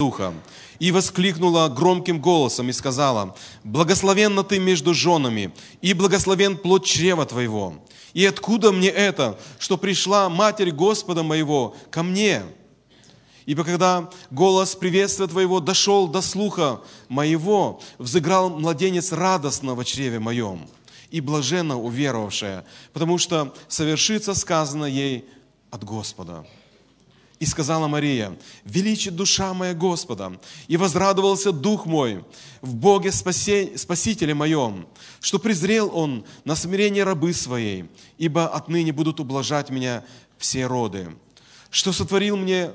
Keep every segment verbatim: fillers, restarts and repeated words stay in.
пастуха, и воскликнула громким голосом и сказала: «Благословенна ты между женами, и благословен плод чрева твоего. И откуда мне это, что пришла Матерь Господа моего ко мне? Ибо когда голос приветствия твоего дошел до слуха моего, взыграл младенец радостно во чреве моем, и блаженна уверовавшая, потому что совершится сказано ей от Господа». И сказала Мария: «Величит душа моя Господа, и возрадовался дух мой в Боге спасе... Спасителе моем, что презрел Он на смирение рабы своей, ибо отныне будут ублажать меня все роды, что сотворил мне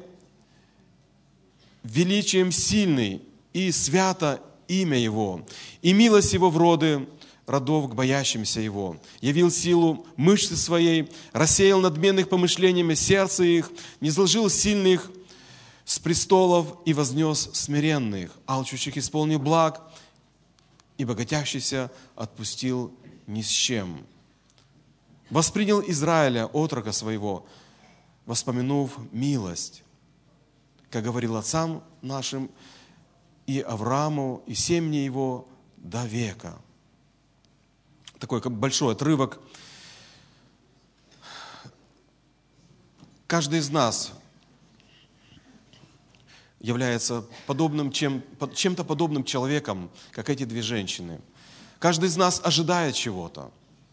величием сильный, и свято имя Его, и милость Его в роды родов к боящимся Его. Явил силу мышцы своей, рассеял надменных помышлениями сердце их, низложил сильных с престолов и вознес смиренных, алчущих исполнил благ, и богатящийся отпустил ни с чем. Воспринял Израиля, отрока своего, воспомянув милость, как говорил отцам нашим, и Аврааму, и семье его до века». Такой как большой отрывок. Каждый из нас является подобным, чем, чем-то подобным человеком, как эти две женщины. Каждый из нас ожидает чего-то.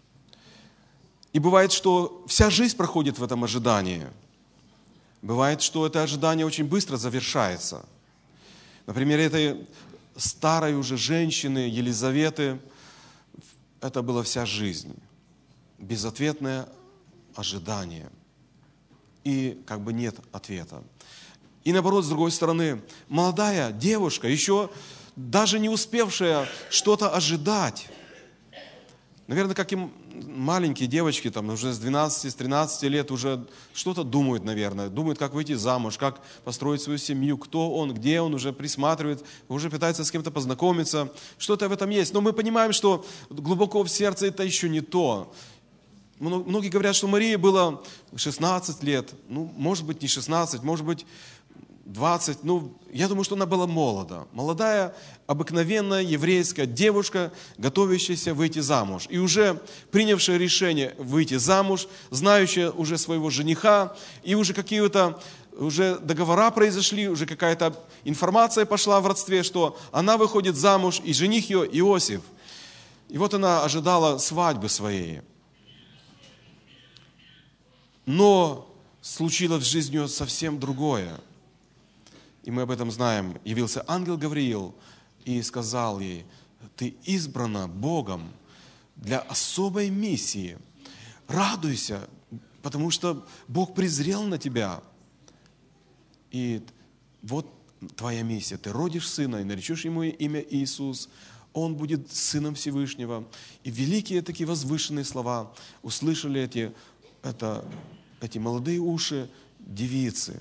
И бывает, что вся жизнь проходит в этом ожидании. Бывает, что это ожидание очень быстро завершается. Например, этой старой уже женщины Елизаветы, это была вся жизнь, безответное ожидание. И как бы нет ответа. И наоборот, с другой стороны, молодая девушка, еще даже не успевшая что-то ожидать. Наверное, как и маленькие девочки, там, уже с двенадцати, с тринадцати лет уже что-то думают, наверное. Думают, как выйти замуж, как построить свою семью, кто он, где он, уже присматривает, уже пытается с кем-то познакомиться. Что-то в этом есть. Но мы понимаем, что глубоко в сердце это еще не то. Многие говорят, что Марии было шестнадцать лет. Ну, может быть, не шестнадцать, может быть, двадцать. Ну, я думаю, что она была молода. Молодая, обыкновенная еврейская девушка, готовящаяся выйти замуж. И уже принявшая решение выйти замуж, знающая уже своего жениха, и уже какие-то уже договора произошли, уже какая-то информация пошла в родстве, что она выходит замуж, и жених ее Иосиф. И вот она ожидала свадьбы своей. Но случилось в жизни ее совсем другое. И мы об этом знаем. Явился ангел Гавриил и сказал ей: ты избрана Богом для особой миссии. Радуйся, потому что Бог презрел на тебя. И вот твоя миссия. Ты родишь сына и наречешь ему имя Иисус. Он будет сыном Всевышнего. И великие такие возвышенные слова услышали эти, это, эти молодые уши девицы.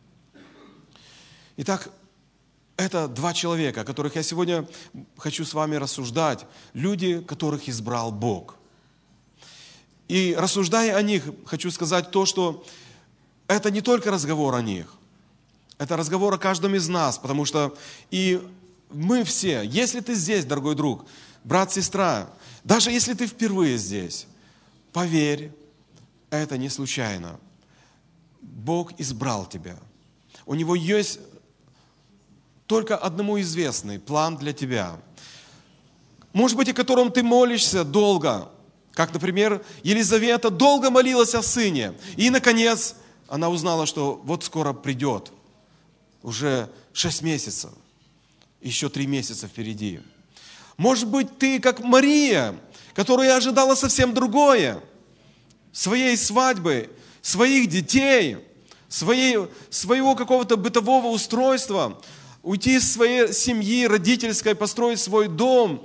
Итак, это два человека, о которых я сегодня хочу с вами рассуждать. Люди, которых избрал Бог. И рассуждая о них, хочу сказать то, что это не только разговор о них. Это разговор о каждом из нас, потому что и мы все, если ты здесь, дорогой друг, брат, сестра, даже если ты впервые здесь, поверь, это не случайно. Бог избрал тебя. У Него есть только одному известный план для тебя. Может быть, о котором ты молишься долго. Как, например, Елизавета долго молилась о сыне. И, наконец, она узнала, что вот скоро придет. Уже шесть месяцев. Еще три месяца впереди. Может быть, ты, как Мария, которая ожидала совсем другое. Своей свадьбы, своих детей, своей, своего какого-то бытового устройства. Уйти из своей семьи родительской, построить свой дом.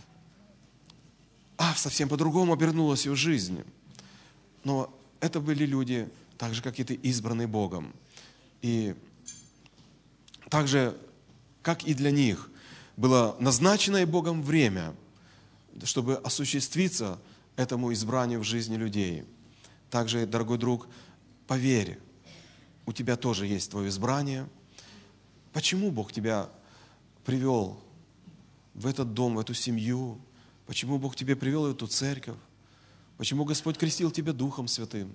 А совсем по-другому обернулась ее жизнь. Но это были люди, так же, как и ты, избранные Богом. И так же, как и для них, было назначенное Богом время, чтобы осуществиться этому избранию в жизни людей. Также, дорогой друг, поверь, у тебя тоже есть твое избрание. Почему Бог тебя привел в этот дом, в эту семью? Почему Бог тебя привел в эту церковь? Почему Господь крестил тебя Духом Святым?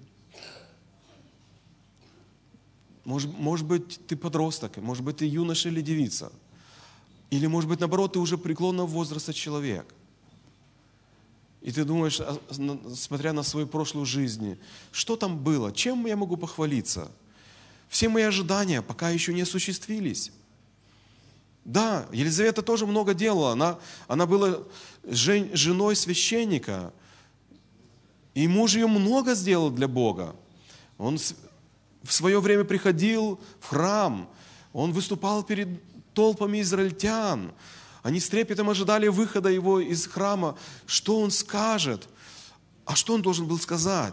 Может, может быть, ты подросток, может быть, ты юноша или девица. Или, может быть, наоборот, ты уже преклонного возраста человек. И ты думаешь, смотря на свою прошлую жизнь, что там было, чем я могу похвалиться? Все мои ожидания пока еще не осуществились. Да, Елизавета тоже много делала. Она, она была жен, женой священника. И муж ее много сделал для Бога. Он в свое время приходил в храм. Он выступал перед толпами израильтян. Они с трепетом ожидали выхода его из храма. Что он скажет? А что он должен был сказать?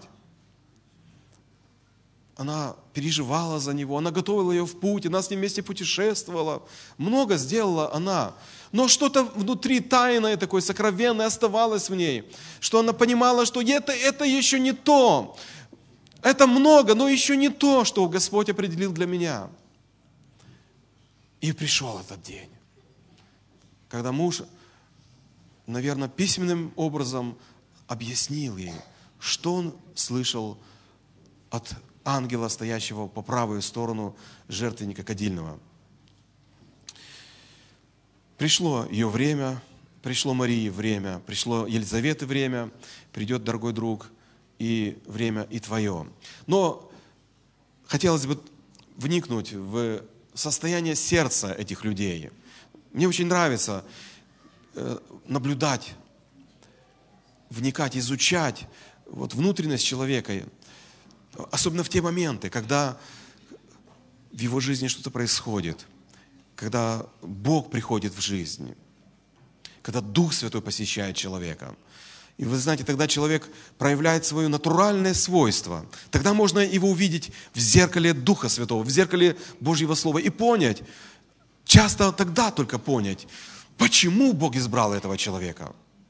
Она переживала за него, она готовила ее в путь, она с ним вместе путешествовала. Много сделала она. Но что-то внутри тайное такое, сокровенное оставалось в ней. Что она понимала, что это, это еще не то. Это много, но еще не то, что Господь определил для меня. И пришел этот день, когда муж, наверное, письменным образом объяснил ей, что он слышал от ангела, стоящего по правую сторону жертвенника кадильного. Пришло ее время, пришло Марии время, пришло Елизаветы время, придет, дорогой друг, и время и твое. Но хотелось бы вникнуть в состояние сердца этих людей. Мне очень нравится наблюдать, вникать, изучать вот внутренность человека, особенно в те моменты, когда в его жизни что-то происходит, когда Бог приходит в жизнь, когда Дух Святой посещает человека. И вы знаете, тогда человек проявляет свое натуральное свойство. Тогда можно его увидеть в зеркале Духа Святого, в зеркале Божьего Слова и понять, часто тогда только понять, почему Бог избрал этого человека,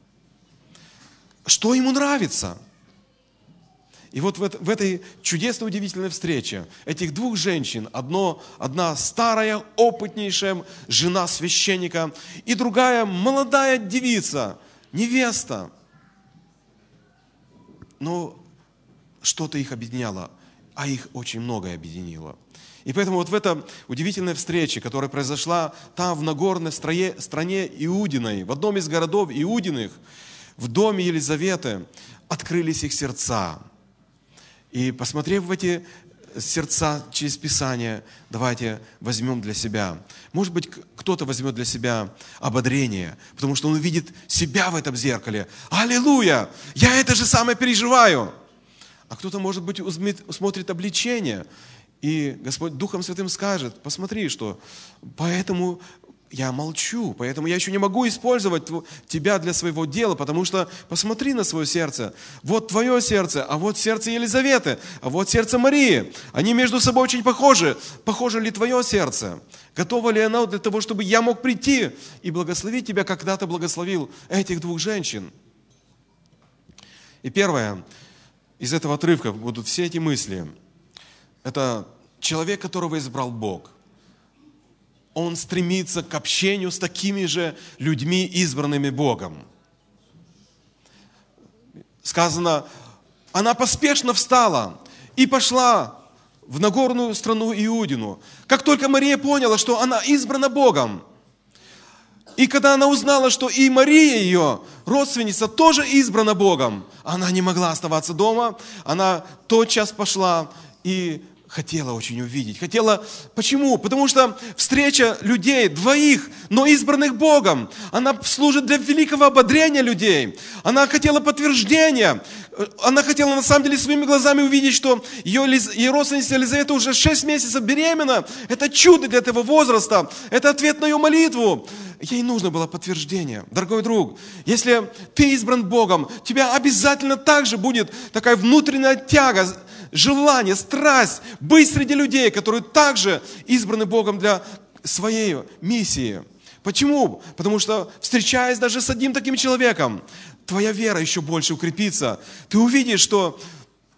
что ему нравится. И вот в, это, в этой чудесной, удивительной встрече этих двух женщин, одно, одна старая, опытнейшая жена священника, и другая молодая девица, невеста. Но что-то их объединяло, а их очень многое объединило. И поэтому вот в этой удивительной встрече, которая произошла там, в Нагорной стране, стране Иудиной, в одном из городов Иудиных, в доме Елизаветы, открылись их сердца. И посмотрев в эти сердца через Писание, давайте возьмем для себя. Может быть, кто-то возьмет для себя ободрение, потому что он увидит себя в этом зеркале. Аллилуйя! Я это же самое переживаю. А кто-то, может быть, усмотрит обличение, и Господь Духом Святым скажет, посмотри, что поэтому я молчу, поэтому я еще не могу использовать тебя для своего дела, потому что посмотри на свое сердце. Вот твое сердце, а вот сердце Елизаветы, а вот сердце Марии. Они между собой очень похожи. Похоже ли твое сердце? Готово ли оно для того, чтобы я мог прийти и благословить тебя, как когда-то благословил этих двух женщин? И первое, из этого отрывка будут все эти мысли. Это человек, которого избрал Бог. Он стремится к общению с такими же людьми, избранными Богом. Сказано, она поспешно встала и пошла в Нагорную страну Иудину. Как только Мария поняла, что она избрана Богом, и когда она узнала, что и Мария, ее родственница, тоже избрана Богом, она не могла оставаться дома, она тотчас пошла и хотела очень увидеть. Хотела, почему? Потому что встреча людей, двоих, но избранных Богом, она служит для великого ободрения людей. Она хотела подтверждения. Она хотела на самом деле своими глазами увидеть, что ее, ее родственница Елизавета уже шесть месяцев беременна. Это чудо для этого возраста. Это ответ на ее молитву. Ей нужно было подтверждение. Дорогой друг, если ты избран Богом, у тебя обязательно также будет такая внутренняя тяга, желание, страсть быть среди людей, которые также избраны Богом для своей миссии. Почему? Потому что, встречаясь даже с одним таким человеком, твоя вера еще больше укрепится. Ты увидишь, что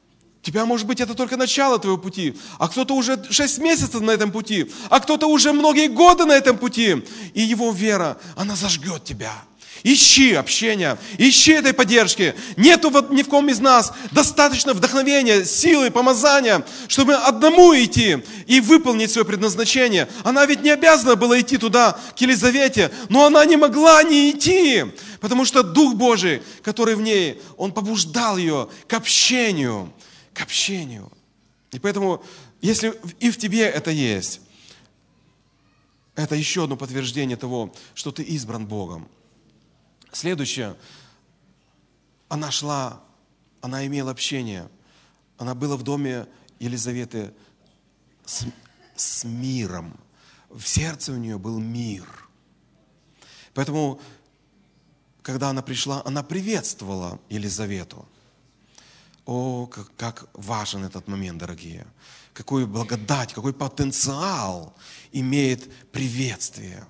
тебя, может быть, это только начало твоего пути, а кто-то уже шесть месяцев на этом пути, а кто-то уже многие годы на этом пути. И его вера, она зажгет тебя. Ищи общения, ищи этой поддержки. Нету ни в ком из нас достаточно вдохновения, силы, помазания, чтобы одному идти и выполнить свое предназначение. Она ведь не обязана была идти туда, к Елизавете, но она не могла не идти, потому что Дух Божий, который в ней, Он побуждал ее к общению, к общению. И поэтому, если и в тебе это есть, это еще одно подтверждение того, что ты избран Богом. Следующее, она шла, она имела общение, она была в доме Елизаветы с, с миром. В сердце у нее был мир. Поэтому, когда она пришла, она приветствовала Елизавету. О, как, как важен этот момент, дорогие. Какую благодать, какой потенциал имеет приветствие.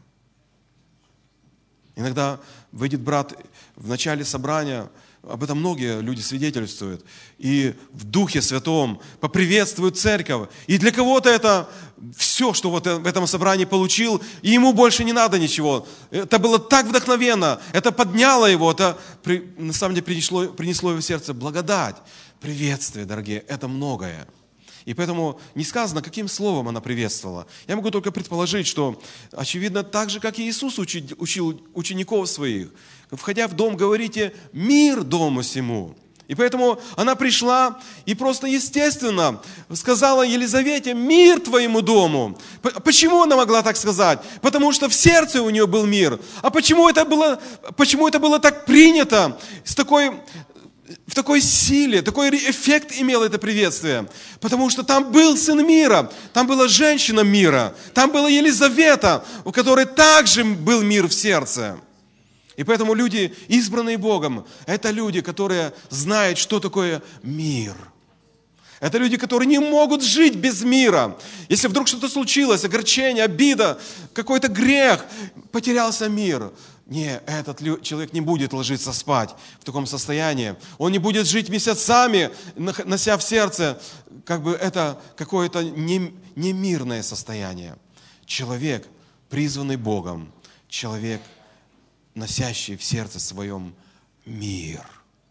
Иногда выйдет брат в начале собрания, об этом многие люди свидетельствуют, и в Духе Святом поприветствуют церковь. И для кого-то это все, что вот в этом собрании получил, и ему больше не надо ничего. Это было так вдохновенно, это подняло его, это на самом деле принесло, принесло его в сердце благодать. Приветствие, дорогие, это многое. И поэтому не сказано, каким словом она приветствовала. Я могу только предположить, что, очевидно, так же, как и Иисус учил, учил учеников своих. Входя в дом, говорите «мир дому сему». И поэтому она пришла и просто естественно сказала Елизавете «мир твоему дому». Почему она могла так сказать? Потому что в сердце у нее был мир. А почему это было, почему это было так принято, с такой... в такой силе, такой эффект имело это приветствие. Потому что там был сын мира, там была женщина мира, там была Елизавета, у которой также был мир в сердце. И поэтому люди, избранные Богом, это люди, которые знают, что такое мир. Это люди, которые не могут жить без мира. Если вдруг что-то случилось, огорчение, обида, какой-то грех, потерялся мир. Не, этот человек не будет ложиться спать в таком состоянии. Он не будет жить месяцами, нося в сердце, как бы это какое-то немирное состояние. Человек, призванный Богом, человек, носящий в сердце своем мир.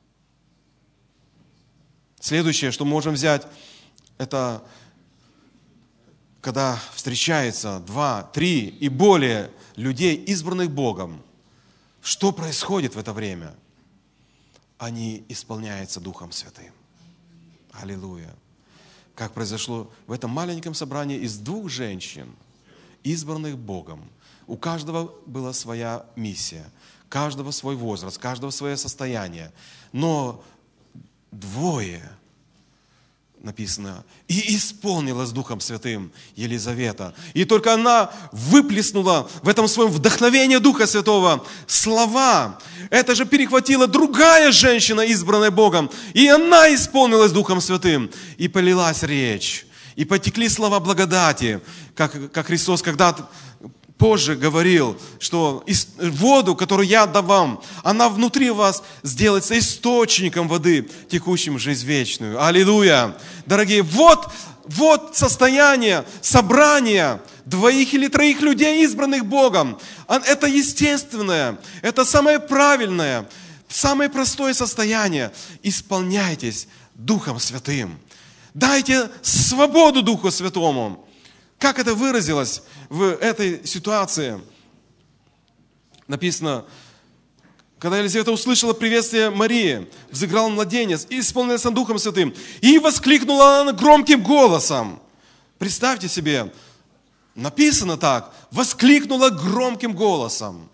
Следующее, что мы можем взять, это когда встречается два, три и более людей, избранных Богом. Что происходит в это время? Они исполняются Духом Святым. Аллилуйя. Как произошло в этом маленьком собрании из двух женщин, избранных Богом. У каждого была своя миссия, каждого свой возраст, каждого свое состояние. Но двое, написано, и исполнилась Духом Святым Елизавета. И только она выплеснула в этом своем вдохновении Духа Святого слова. Это же перехватила другая женщина, избранная Богом. И она исполнилась Духом Святым. И полилась речь. И потекли слова благодати. Как, как Христос когда-то позже говорил, что воду, которую я дам вам, она внутри вас сделается источником воды, текущим в жизнь вечную. Аллилуйя! Дорогие, вот, вот состояние собрания двоих или троих людей, избранных Богом. Это естественное, это самое правильное, самое простое состояние. Исполняйтесь Духом Святым. Дайте свободу Духу Святому. Как это выразилось в этой ситуации? Написано, когда Елизавета услышала приветствие Марии, взыграл младенец и исполнился Духом Святым. И воскликнула она громким голосом. Представьте себе, написано так, воскликнула громким голосом.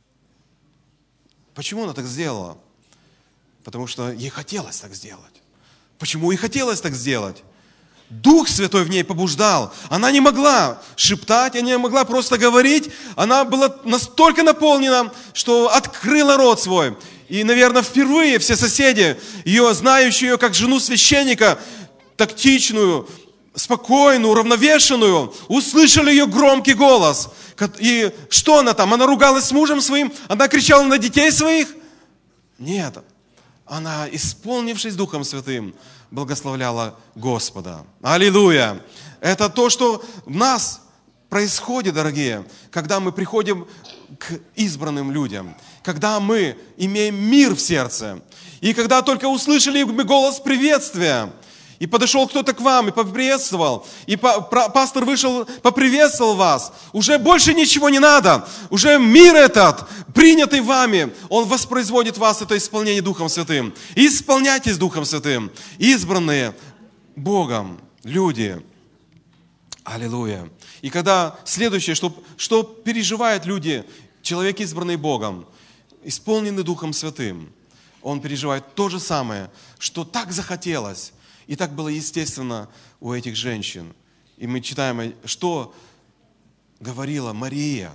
Почему она так сделала? Потому что ей хотелось так сделать. Почему ей хотелось так сделать? Дух Святой в ней побуждал. Она не могла шептать, она не могла просто говорить. Она была настолько наполнена, что открыла рот свой. И, наверное, впервые все соседи, ее, знающие ее как жену священника, тактичную, спокойную, уравновешенную, услышали ее громкий голос. И что она там? Она ругалась с мужем своим? Она кричала на детей своих? Нет. она, исполнившись Духом Святым, благословляла Господа. Аллилуйя! Это то, что в нас происходит, дорогие, когда мы приходим к избранным людям, когда мы имеем мир в сердце, и когда только услышали мы голос приветствия, и подошел кто-то к вам и поприветствовал, и пастор вышел, поприветствовал вас, уже больше ничего не надо, уже мир этот, принятый вами, он воспроизводит в вас это исполнение Духом Святым. Исполняйтесь Духом Святым, избранные Богом люди. Аллилуйя. И когда следующее, что, что переживают люди, человек, избранный Богом, исполненный Духом Святым, он переживает то же самое, что так захотелось, и так было естественно у этих женщин. И мы читаем, что говорила Мария.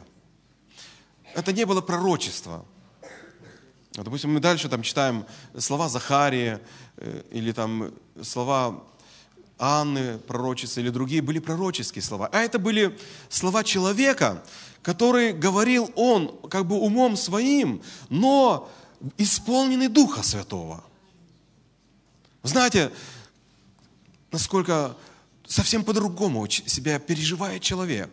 Это не было пророчество. Допустим, мы дальше там читаем слова Захарии, или там слова Анны, пророчицы, или другие, были пророческие слова. А это были слова человека, который говорил он как бы умом своим, но исполненный Духа Святого. Знаете, насколько совсем по-другому себя переживает человек.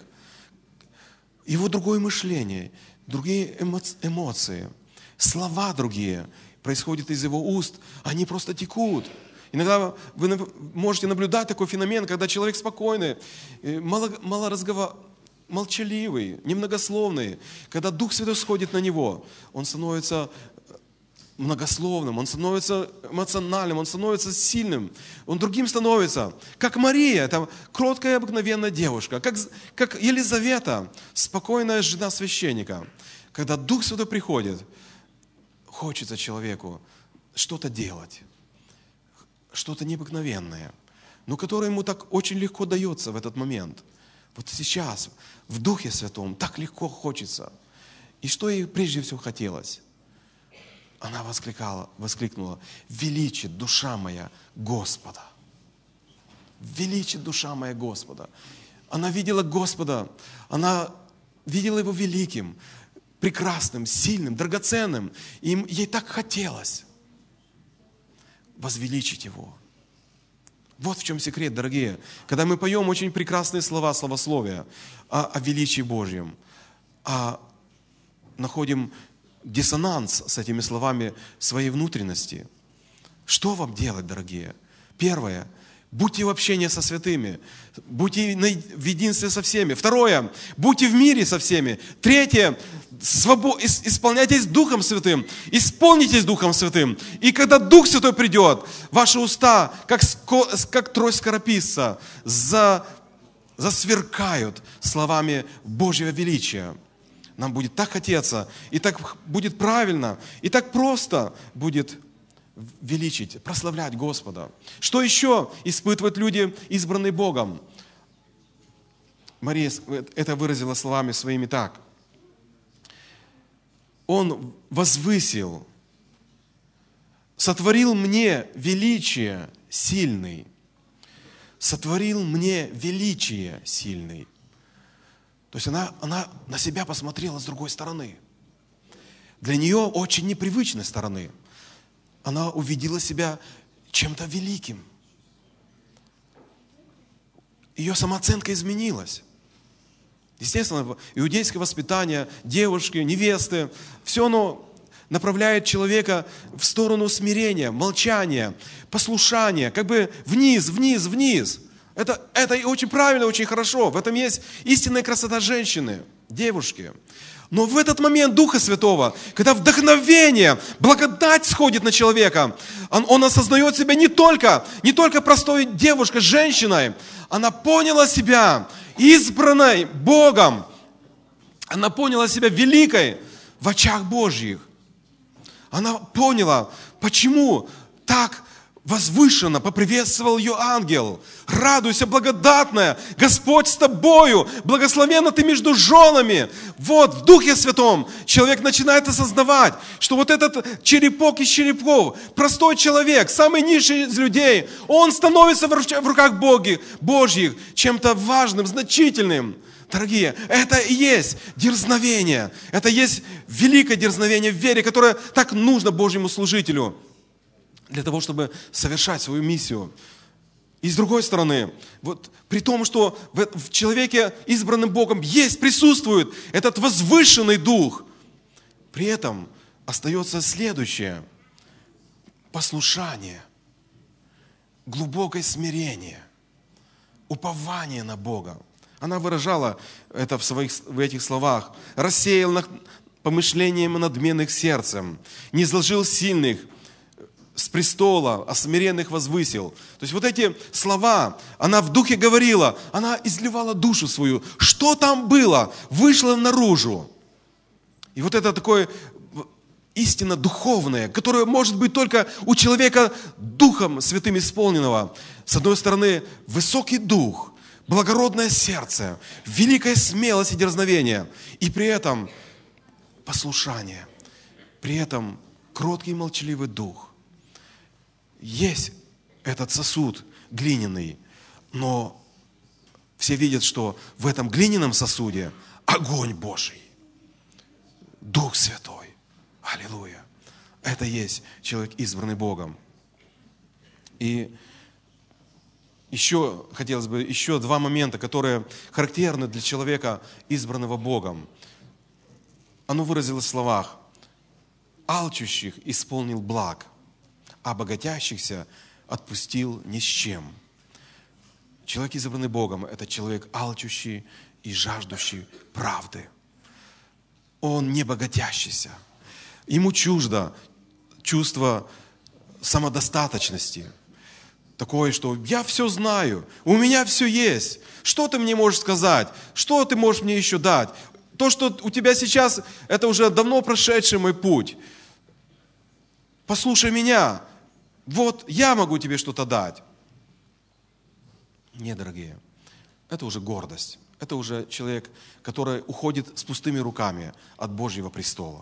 Его другое мышление, другие эмоции, слова другие происходят из его уст, они просто текут. Иногда вы можете наблюдать такой феномен, когда человек спокойный, мало, мало разговор, молчаливый, немногословный. Когда Дух Святой сходит на него, он становится многословным, он становится эмоциональным, он становится сильным, он другим становится. Как Мария, это кроткая, обыкновенная девушка, как, как Елизавета, спокойная жена священника. Когда Дух Святой приходит, хочется человеку что-то делать, что-то необыкновенное, но которое ему так очень легко дается в этот момент. Вот сейчас, в Духе Святом, так легко хочется. И что ей прежде всего хотелось? Она воскликала, воскликнула: «Величит душа моя Господа». Величит душа моя Господа. Она видела Господа, она видела Его великим, прекрасным, сильным, драгоценным. И ей так хотелось возвеличить Его. Вот в чем секрет, дорогие. Когда мы поем очень прекрасные слова, словословия о, о величии Божьем, а находим диссонанс с этими словами своей внутренности. Что вам делать, дорогие? Первое. Будьте в общении со святыми. Будьте в единстве со всеми. Второе. Будьте в мире со всеми. Третье. Свобод... Исполняйтесь Духом Святым. Исполнитесь Духом Святым. И когда Дух Святой придет, ваши уста, как, ско... как трость скорописца, за... засверкают словами Божьего величия. Нам будет так хотеться, и так будет правильно, и так просто будет величить, прославлять Господа. Что еще испытывают люди, избранные Богом? Мария это выразила словами своими так. Он возвысил, сотворил мне величие сильный, сотворил мне величие сильный. То есть она, она на себя посмотрела с другой стороны. Для нее очень непривычной стороны. Она увидела себя чем-то великим. Ее самооценка изменилась. Естественно, иудейское воспитание, девушки, невесты, все оно направляет человека в сторону смирения, молчания, послушания, как бы вниз, вниз, вниз. Это, это очень правильно, очень хорошо. В этом есть истинная красота женщины, девушки. Но в этот момент Духа Святого, когда вдохновение, благодать сходит на человека, он, он осознает себя не только, не только простой девушкой, женщиной. Она поняла себя избранной Богом. Она поняла себя великой в очах Божьих. Она поняла, почему так возвышенно поприветствовал ее ангел. Радуйся, благодатная, Господь с тобою, благословенна ты между женами. Вот, в Духе Святом человек начинает осознавать, что вот этот черепок из черепков, простой человек, самый низший из людей, он становится в руках Боги, Божьих чем-то важным, значительным. Дорогие, это и есть дерзновение, это и есть великое дерзновение в вере, которое так нужно Божьему служителю. для того, чтобы совершать свою миссию. И с другой стороны, вот при том, что в, в человеке, избранным Богом, есть, присутствует этот возвышенный дух, при этом остается следующее: послушание, глубокое смирение, упование на Бога. Она выражала это в, своих, в этих словах. «Рассеял над помышлением надменных сердцем, не изложил сильных с престола, а смиренных возвысил». То есть вот эти слова, она в духе говорила, она изливала душу свою. Что там было, вышло наружу. И вот это такое истина духовная, которая может быть только у человека Духом Святым исполненного. С одной стороны, высокий дух, благородное сердце, великая смелость и дерзновение, и при этом послушание, при этом кроткий и молчаливый дух. Есть этот сосуд глиняный, но все видят, что в этом глиняном сосуде огонь Божий, Дух Святой. Аллилуйя. Это есть человек, избранный Богом. И еще хотелось бы, еще два момента, которые характерны для человека, избранного Богом. Оно выразилось в словах: алчущих исполнил благ, а богатящихся отпустил ни с чем. Человек, избранный Богом, это человек алчущий и жаждущий правды. Он не богатящийся. Ему чуждо чувство самодостаточности. Такое, что я все знаю, у меня все есть. Что ты мне можешь сказать? Что ты можешь мне еще дать? То, что у тебя сейчас, это уже давно прошедший мой путь. Послушай меня. Вот я могу тебе что-то дать. Нет, дорогие, это уже гордость. Это уже человек, который уходит с пустыми руками от Божьего престола.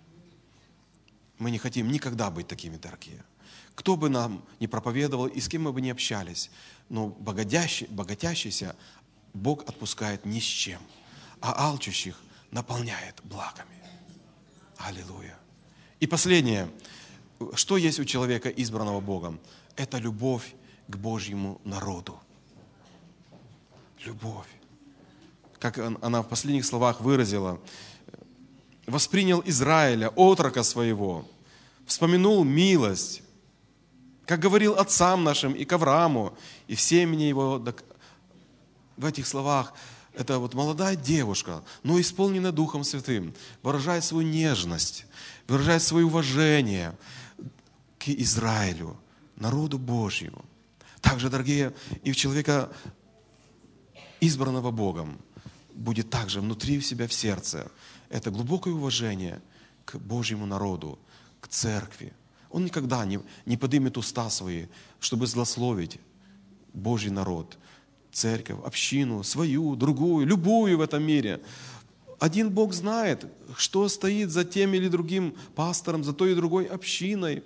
Мы не хотим никогда быть такими, дорогие. Кто бы нам ни проповедовал и с кем мы бы ни общались, но богатящий, богатящийся Бог отпускает ни с чем, а алчущих наполняет благами. Аллилуйя. И последнее, что есть у человека, избранного Богом? Это любовь к Божьему народу. Любовь. Как она в последних словах выразила: воспринял Израиля, отрока своего, вспомянул милость, как говорил отцам нашим и к Аврааму, и в семени его. В этих словах это вот молодая девушка, но исполненная Духом Святым, выражает свою нежность, выражает свое уважение к Израилю, народу Божьему. Также, дорогие, и в человека, избранного Богом, будет также внутри у себя в сердце это глубокое уважение к Божьему народу, к церкви. Он никогда не, не поднимет уста свои, чтобы злословить Божий народ, церковь, общину, свою, другую, любую в этом мире. Один Бог знает, что стоит за тем или другим пастором, за той и другой общиной.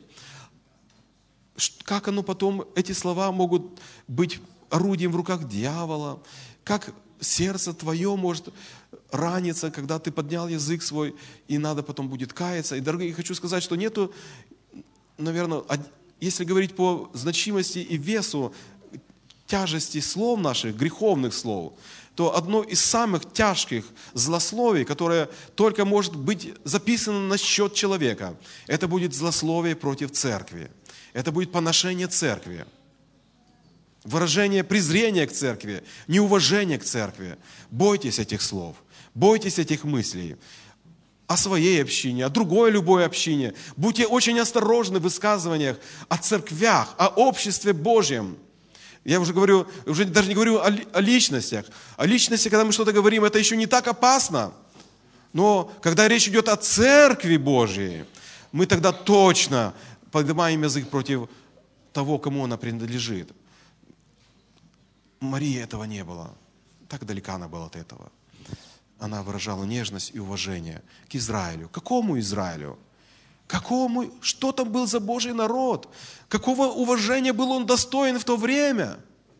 Как оно потом, эти слова могут быть орудием в руках дьявола, как сердце твое может раниться, когда ты поднял язык свой, и надо потом будет каяться. И, дорогие, я хочу сказать, что нету, наверное, если говорить по значимости и весу, тяжести слов наших, греховных слов, то одно из самых тяжких злословий, которое только может быть записано на счет человека, это будет злословие против церкви. Это будет поношение церкви. Выражение презрения к церкви, неуважение к церкви. Бойтесь этих слов, бойтесь этих мыслей о своей общине, о другой любой общине. Будьте очень осторожны в высказываниях о церквях, о обществе Божьем. Я уже говорю, уже даже не говорю о, о личностях. О личности, когда мы что-то говорим, это еще не так опасно. Но когда речь идет о церкви Божьей, мы тогда точно поднимаем язык против того, кому она принадлежит. Марии этого не было. Так далека она была от этого. Она выражала нежность и уважение к Израилю. Какому Израилю? Какому? Что там был за Божий народ? Какого уважения был он достоин в то время?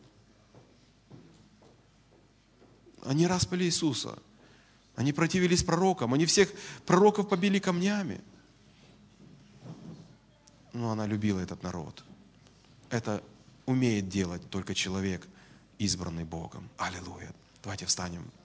Они распяли Иисуса. Они противились пророкам. Они всех пророков побили камнями. но она любила этот народ. Это умеет делать только человек, избранный Богом. Аллилуйя. Давайте встанем.